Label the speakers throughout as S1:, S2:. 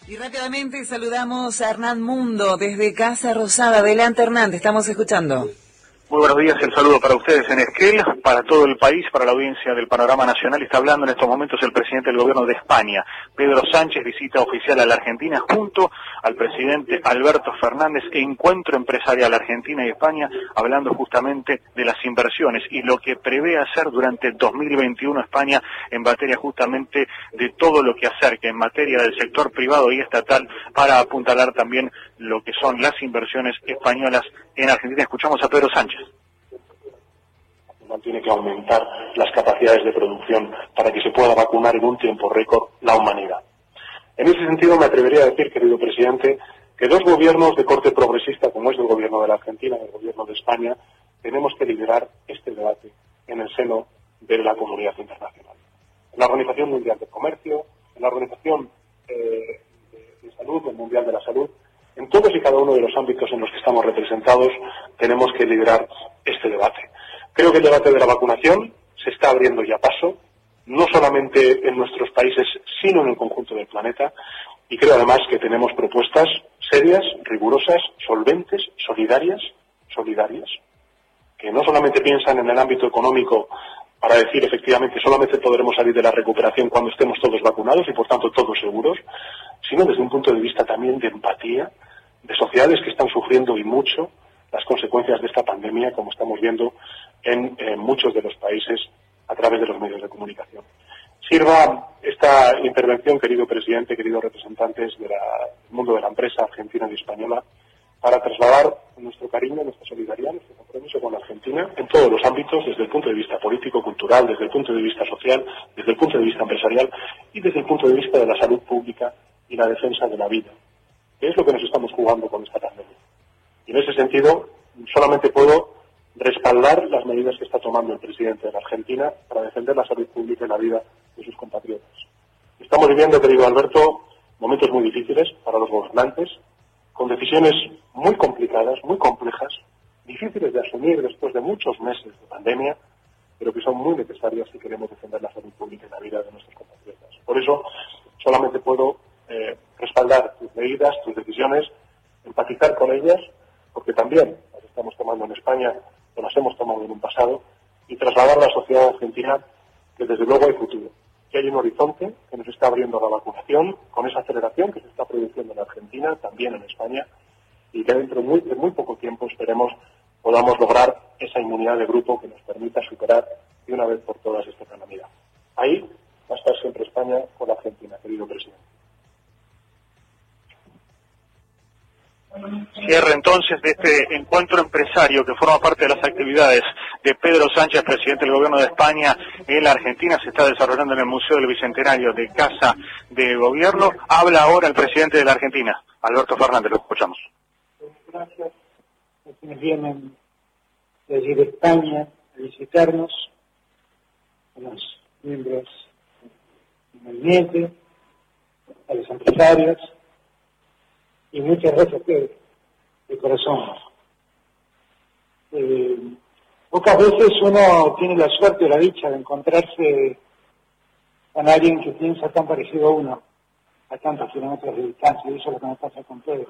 S1: Y rápidamente saludamos a Hernán Mundo desde Casa Rosada. Adelante, Hernán, te estamos escuchando.
S2: Muy buenos días, el saludo para ustedes en Esquel, para todo el país, para la audiencia del Panorama Nacional. Está hablando en estos momentos el presidente del gobierno de España, Pedro Sánchez, visita oficial a la Argentina junto al presidente Alberto Fernández, encuentro empresarial Argentina y España, hablando justamente de las inversiones y lo que prevé hacer durante 2021 España en materia justamente de todo lo que acerque en materia del sector privado y estatal para apuntalar también lo que son las inversiones españolas en Argentina. Escuchamos a Pedro Sánchez.
S3: Tiene que aumentar las capacidades de producción para que se pueda vacunar en un tiempo récord la humanidad. En ese sentido me atrevería a decir, querido presidente, que dos gobiernos de corte progresista, como es el gobierno de la Argentina y el gobierno de España, tenemos que liderar este debate en el seno de la comunidad internacional. En la Organización Mundial del Comercio, en la Organización de Salud, el Mundial de la Salud, en todos y cada uno de los ámbitos en los que estamos representados, tenemos que liderar este debate. Creo que el debate de la vacunación se está abriendo ya paso, no solamente en nuestros países, sino en el conjunto del planeta, y creo además que tenemos propuestas serias, rigurosas, solventes, solidarias, que no solamente piensan en el ámbito económico para decir efectivamente solamente podremos salir de la recuperación cuando estemos todos vacunados y por tanto todos seguros, sino desde un punto de vista también de empatía, de sociedades que están sufriendo y mucho las consecuencias de esta pandemia, como estamos viendo en muchos de los países a través de los medios de comunicación. Sirva esta intervención, querido presidente, queridos representantes del mundo de la empresa argentina y española, para trasladar nuestro cariño, nuestra solidaridad, nuestro compromiso con la Argentina en todos los ámbitos, desde el punto de vista político, cultural, desde el punto de vista social, desde el punto de vista empresarial y desde el punto de vista de la salud pública y la defensa de la vida, que es lo que nos estamos jugando con esta pandemia. Y en ese sentido, solamente puedo respaldar las medidas que está tomando el presidente de la Argentina para defender la salud pública y la vida de sus compatriotas. Estamos viviendo, querido Alberto, momentos muy difíciles para los gobernantes, con decisiones muy complicadas, muy complejas, difíciles de asumir después de muchos meses de pandemia, pero que son muy necesarias si queremos defender la salud pública y la vida de nuestros compatriotas. Por eso, solamente puedo respaldar tus medidas, tus decisiones, empatizar con ellas, porque también las estamos tomando en España, o las hemos tomado en un pasado, y trasladar a la sociedad argentina que desde luego hay futuro, que hay un horizonte que nos está abriendo la vacunación, con esa aceleración que se está produciendo en Argentina, también en España, y que dentro de muy poco tiempo, esperemos, podamos lograr esa inmunidad de grupo que nos permita superar de una vez por todas esta calamidad. Ahí va a estar siempre España con la Argentina, querido presidente.
S2: Cierre entonces de este encuentro empresario que forma parte de las actividades de Pedro Sánchez, presidente del gobierno de España en la Argentina. Se está desarrollando en el Museo del Bicentenario de Casa de Gobierno. Habla ahora el presidente de la Argentina, Alberto Fernández, lo escuchamos.
S4: Gracias a quienes vienen de allí de España a visitarnos, a los miembros del gabinete, a los empresarios, y muchas gracias a ustedes, de corazón. Pocas veces uno tiene la suerte o la dicha de encontrarse con alguien que piensa tan parecido a uno, a tantos kilómetros de distancia, y eso es lo que me pasa con Pedro.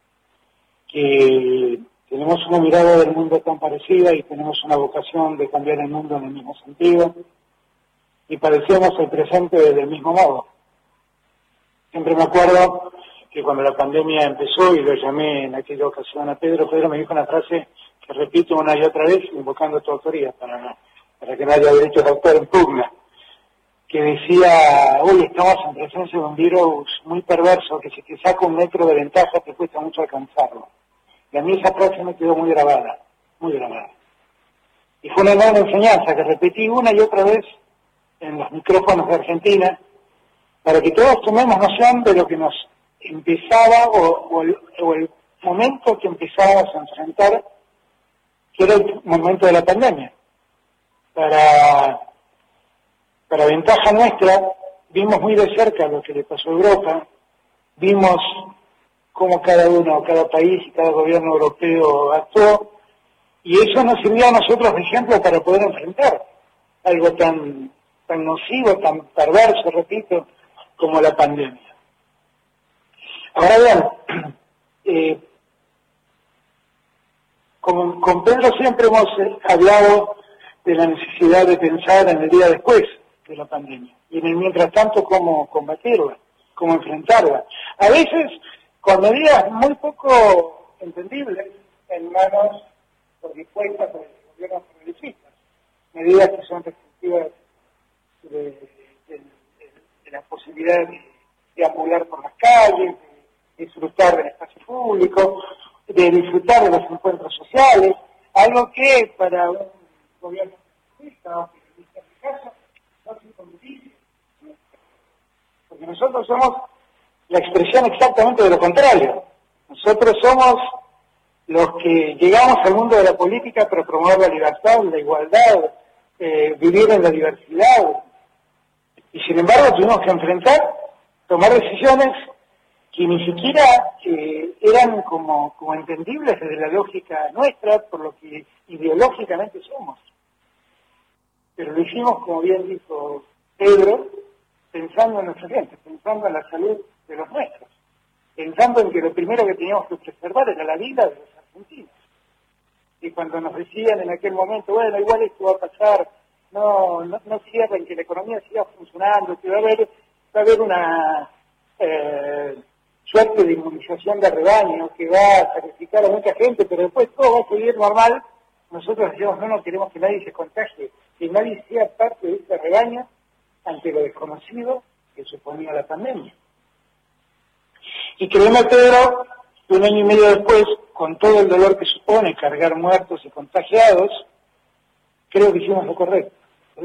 S4: Que tenemos una mirada del mundo tan parecida y tenemos una vocación de cambiar el mundo en el mismo sentido, y parecíamos el presente del mismo modo. Siempre me acuerdo que cuando la pandemia empezó y lo llamé en aquella ocasión a Pedro me dijo una frase que repito una y otra vez, invocando tu autoría para que no haya derechos de autor en pugna, que decía: hoy estamos en presencia de un virus muy perverso que si te saca un metro de ventaja te cuesta mucho alcanzarlo. Y a mí esa frase me quedó muy grabada. Y fue una gran enseñanza que repetí una y otra vez en los micrófonos de Argentina para que todos tomemos noción de lo que nos empezaba o el momento que empezábamos a enfrentar, que era el momento de la pandemia. Para ventaja nuestra, vimos muy de cerca lo que le pasó a Europa, vimos cómo cada país y cada gobierno europeo actuó, y eso nos sirvió a nosotros de ejemplo para poder enfrentar algo tan nocivo, tan perverso, repito, como la pandemia. Ahora bien, con Pedro siempre hemos hablado de la necesidad de pensar en el día después de la pandemia y en el mientras tanto cómo combatirla, cómo enfrentarla. A veces con medidas muy poco entendibles en manos por dispuestas por el gobierno progresista, medidas que son restrictivas de la posibilidad de ambular por las calles, de disfrutar del espacio público, de disfrutar de los encuentros sociales, algo que para un gobierno progresista o progresista en este caso no es inconducible, porque nosotros somos la expresión exactamente de lo contrario. Nosotros somos los que llegamos al mundo de la política para promover la libertad, la igualdad, vivir en la diversidad. Y sin embargo tuvimos que tomar decisiones que ni siquiera eran como entendibles desde la lógica nuestra, por lo que ideológicamente somos. Pero lo hicimos, como bien dijo Pedro, pensando en nuestra gente, pensando en la salud de los nuestros, pensando en que lo primero que teníamos que preservar era la vida de los argentinos. Y cuando nos decían en aquel momento, bueno, igual esto va a pasar, no cierren, que la economía siga funcionando, que va a haber una suerte de inmunización de rebaño que va a sacrificar a mucha gente, pero después todo va a seguir normal. Nosotros decíamos, no queremos que nadie se contagie, que nadie sea parte de este rebaño ante lo desconocido que suponía la pandemia. Y créeme, Pedro, que 1 año y medio después, con todo el dolor que supone cargar muertos y contagiados, creo que hicimos lo correcto.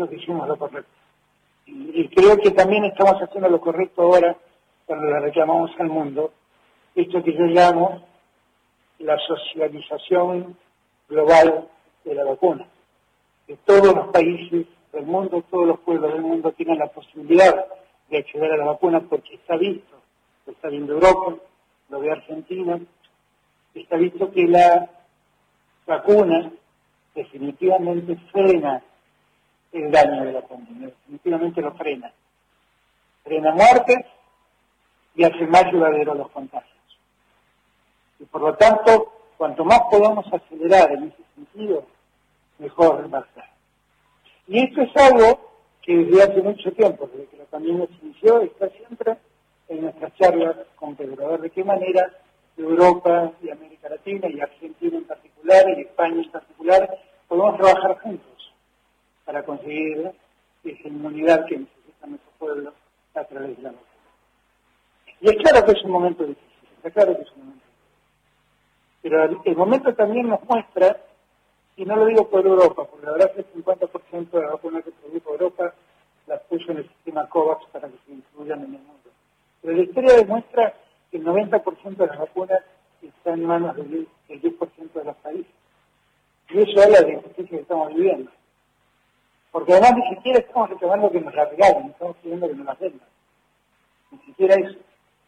S4: Y creo que también estamos haciendo lo correcto ahora cuando le reclamamos al mundo esto que yo llamo la socialización global de la vacuna. Que todos los países del mundo, todos los pueblos del mundo tienen la posibilidad de acceder a la vacuna porque está visto, lo está viendo Europa, lo ve Argentina, está visto que la vacuna definitivamente frena el daño de la pandemia, definitivamente lo frena. Frena muertes y hace más llevadero los contagios. Y por lo tanto, cuanto más podamos acelerar en ese sentido, mejor va a ser. Y esto es algo que desde hace mucho tiempo, desde que la pandemia se inició, está siempre en nuestras charlas con Pedro. A ver de qué manera Europa y América Latina y Argentina en particular y España en particular podemos trabajar juntos para conseguir esa inmunidad que necesita nuestro pueblo a través de la vacuna. Y es claro que es un momento difícil, está claro que es un momento difícil. Pero el momento también nos muestra, y no lo digo por Europa, porque la verdad es que el 50% de la vacuna que produjo Europa la puso en el sistema COVAX para que se distribuyan en el mundo. Pero la historia demuestra que el 90% de las vacunas está en manos del 10% de los países. Y eso habla de la injusticia que estamos viviendo. Porque además ni siquiera estamos reclamando que nos la regalen, estamos pidiendo que nos la vendan. Ni siquiera eso.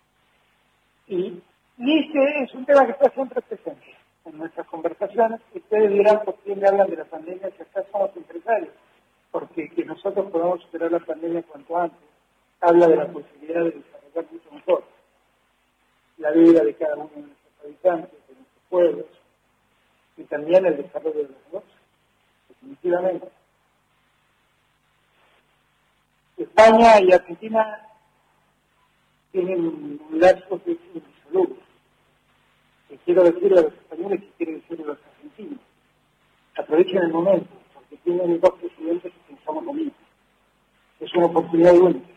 S4: Y este es un tema que está siempre presente en nuestras conversaciones. Ustedes dirán por qué me hablan de la pandemia, si acá somos empresarios, porque que nosotros podamos superar la pandemia cuanto antes, habla de la posibilidad de desarrollar mucho mejor la vida de cada uno de nuestros habitantes, de nuestros pueblos, y también el desarrollo de los negocios, definitivamente. España y Argentina tienen lazos indisolubles. Que quiero decirle a los españoles que quiero decirle a los argentinos. Aprovechen el momento, porque tienen 2 presidentes que pensamos lo mismo. Es una oportunidad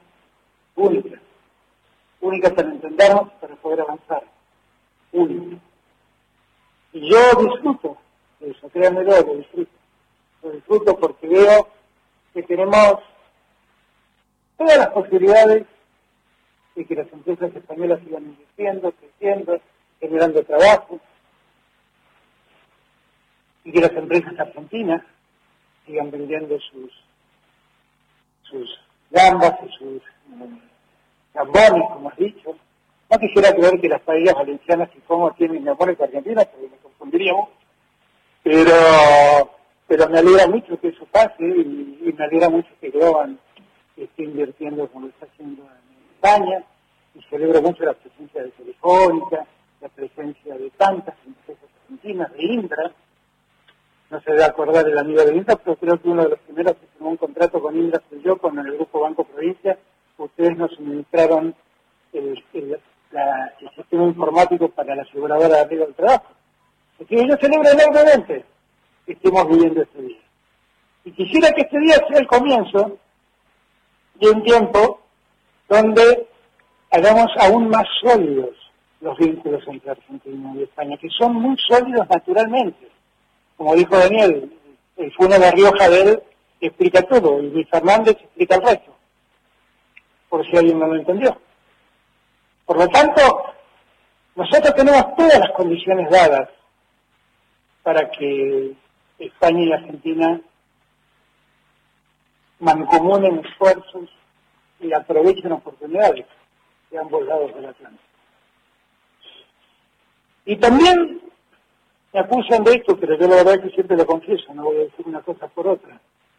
S4: única para entendernos, para poder avanzar. Única. Y yo disfruto de eso, créanmelo, lo disfruto. Lo disfruto porque veo que tenemos todas las posibilidades de que las empresas españolas sigan invirtiendo, creciendo, generando trabajo, y que las empresas argentinas sigan vendiendo sus gambas y sus gambones, como has dicho. No quisiera creer que las paellas valencianas que como tienen gambones argentinas, porque me confundiríamos, pero me alegra mucho que eso pase y me alegra mucho que Groban esté invirtiendo como lo está haciendo en España y celebro mucho la presencia de Telefónica, la presencia de tantas empresas argentinas, de Indra. No se debe acordar el amigo de Indra, pero creo que uno de los primeros que firmó un contrato con Indra fui yo, con el Grupo Banco Provincia. Ustedes nos suministraron el sistema informático para la aseguradora de arriba del trabajo. Así que yo celebro enormemente que estemos viviendo este día. Y quisiera que este día sea el comienzo de un tiempo donde hagamos aún más sólidos los vínculos entre Argentina y España, que son muy sólidos naturalmente. Como dijo Daniel, el Funo de Rioja de él explica todo, y Luis Fernández explica el resto, por si alguien no lo entendió. Por lo tanto, nosotros tenemos todas las condiciones dadas para que España y Argentina mancomunen esfuerzos y aprovechen oportunidades de ambos lados del Atlántico. Y también me acusan de esto, pero yo la verdad es que siempre lo confieso, no voy a decir una cosa por otra.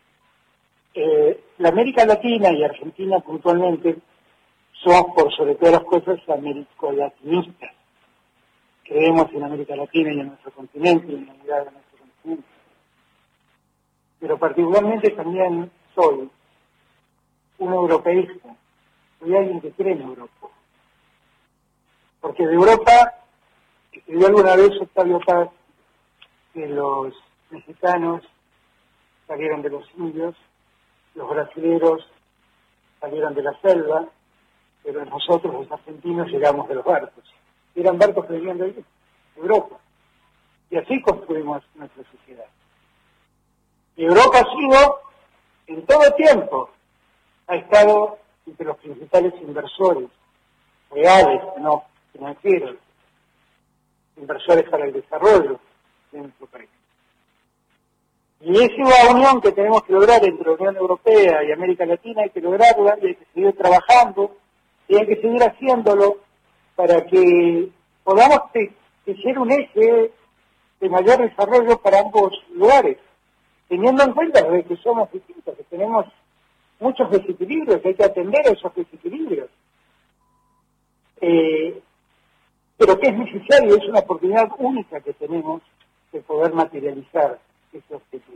S4: La América Latina y Argentina puntualmente somos, por sobre todas las cosas, americolatinistas. Creemos en América Latina y en nuestro continente y en la unidad de nuestro continente. Pero particularmente también soy un europeísta, soy alguien que cree en Europa. Porque de Europa, escribió alguna vez Octavio Paz, que los mexicanos salieron de los indios, los brasileros salieron de la selva, pero nosotros los argentinos llegamos de los barcos. Eran barcos que venían de Europa. Y así construimos nuestra sociedad. Y Europa ha sido, en todo tiempo, ha estado entre los principales inversores reales, no financieros, inversores para el desarrollo de nuestro país. Y esa unión que tenemos que lograr entre la Unión Europea y América Latina hay que lograrla y hay que seguir trabajando y hay que seguir haciéndolo para que podamos ser un eje de mayor desarrollo para ambos lugares, teniendo en cuenta que somos distintos, que tenemos muchos desequilibrios, que hay que atender a esos desequilibrios. Pero que es necesario, es una oportunidad única que tenemos de poder materializar ese objetivo.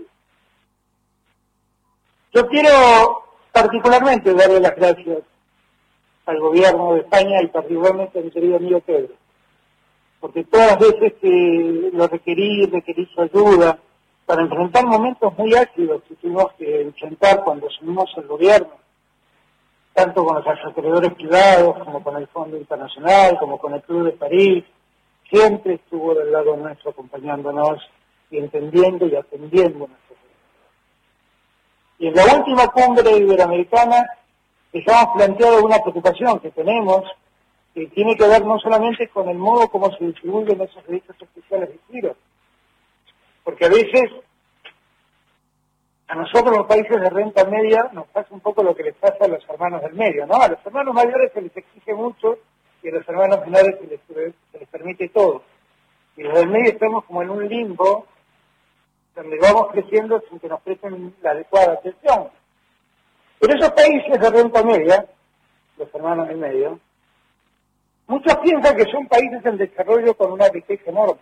S4: Yo quiero particularmente darle las gracias al gobierno de España y particularmente a mi querido amigo Pedro, porque todas las veces que lo requerí su ayuda para enfrentar momentos muy ácidos que tuvimos que enfrentar cuando asumimos el gobierno, tanto con los acreedores privados, como con el Fondo Internacional, como con el Club de París, siempre estuvo del lado nuestro acompañándonos y entendiendo y atendiendo nuestros problemas. Y en la última cumbre iberoamericana dejamos planteado una preocupación que tenemos, que tiene que ver no solamente con el modo como se distribuyen esos derechos especiales de giro, porque a veces a nosotros los países de renta media nos pasa un poco lo que les pasa a los hermanos del medio, ¿no? A los hermanos mayores se les exige mucho y a los hermanos menores se les permite todo. Y los del medio estamos como en un limbo donde vamos creciendo sin que nos presten la adecuada atención. Pero esos países de renta media, los hermanos del medio, muchos piensan que son países en desarrollo con una riqueza enorme.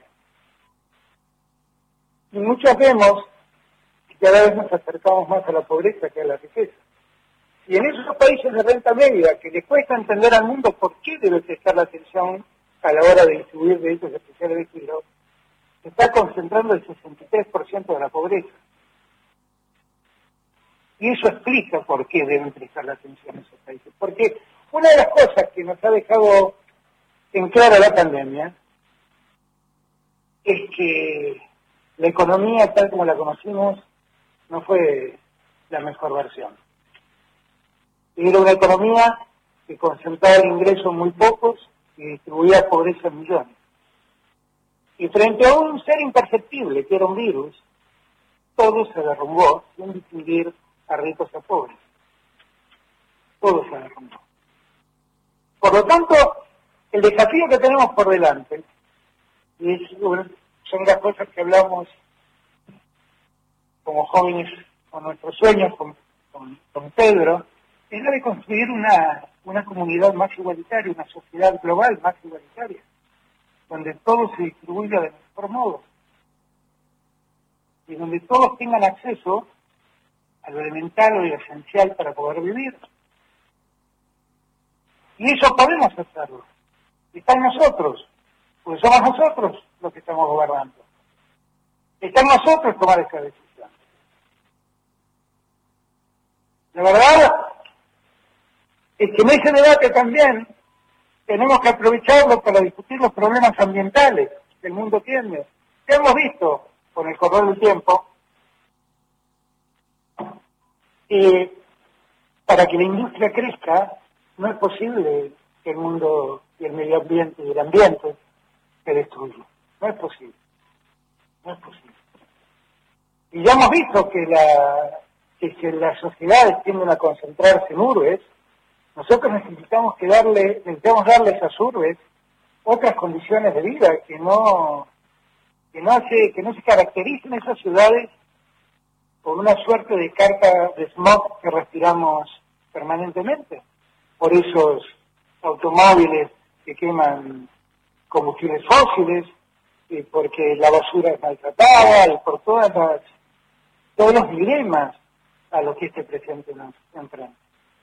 S4: Y muchos vemos que cada vez nos acercamos más a la pobreza que a la riqueza. Y en esos países de renta media, que les cuesta entender al mundo por qué debe prestar la atención a la hora de distribuir derechos especiales de giro, se está concentrando el 63% de la pobreza. Y eso explica por qué deben prestar la atención a esos países. Porque una de las cosas que nos ha dejado en claro la pandemia es que la economía tal como la conocimos no fue la mejor versión. Era una economía que concentraba ingresos muy pocos y distribuía pobreza en millones. Y frente a un ser imperceptible, que era un virus, todo se derrumbó sin distinguir a ricos a pobres. Todo se derrumbó. Por lo tanto, el desafío que tenemos por delante, y son las cosas que hablamos como jóvenes con nuestros sueños, con Pedro, es la de construir una una comunidad más igualitaria, una sociedad global más igualitaria, donde todo se distribuya de mejor modo y donde todos tengan acceso a lo elemental o lo esencial para poder vivir. Y eso podemos hacerlo. Está en nosotros, porque somos nosotros los que estamos gobernando. Está en nosotros tomar esa decisión. La verdad es que en ese debate también tenemos que aprovecharlo para discutir los problemas ambientales que el mundo tiene. Que hemos visto con el correr del tiempo, para que la industria crezca, no es posible que el mundo y el medio ambiente y el ambiente se destruyan. No es posible. No es posible. Y ya hemos visto que las sociedades tienden a concentrarse en urbes. Nosotros necesitamos darle a esas urbes otras condiciones de vida, que no se caractericen esas ciudades por una suerte de carga de smog que respiramos permanentemente, por esos automóviles que queman combustibles fósiles, y porque la basura es maltratada, y por todos los dilemas a los que este presente nos enfrenta.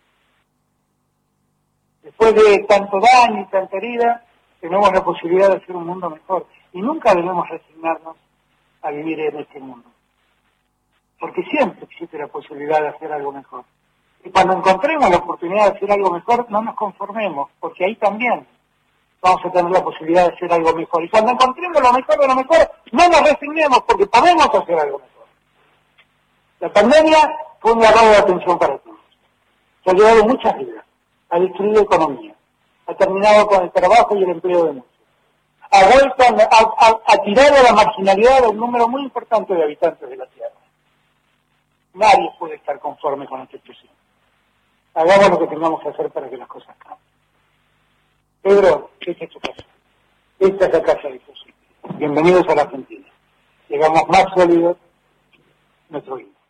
S4: Después de tanto daño y tanta herida, tenemos la posibilidad de hacer un mundo mejor. Y nunca debemos resignarnos a vivir en este mundo. Porque siempre existe la posibilidad de hacer algo mejor. Y cuando encontremos la oportunidad de hacer algo mejor, no nos conformemos, porque ahí también vamos a tener la posibilidad de hacer algo mejor. Y cuando encontremos lo mejor de lo mejor, no nos resignemos, porque podemos hacer algo mejor. La pandemia fue un llamado de atención para todos. Se ha llevado muchas vidas, ha destruido economía, ha terminado con el trabajo y el empleo de muchos. Ha vuelto a tirar a la marginalidad a un número muy importante de habitantes de la Tierra. Nadie puede estar conforme con esta situación. Hagamos lo que tengamos que hacer para que las cosas cambien. Pedro, esta es tu casa. Esta es la casa de Jesús. Bienvenidos a la Argentina. Llegamos más sólidos nuestro vida.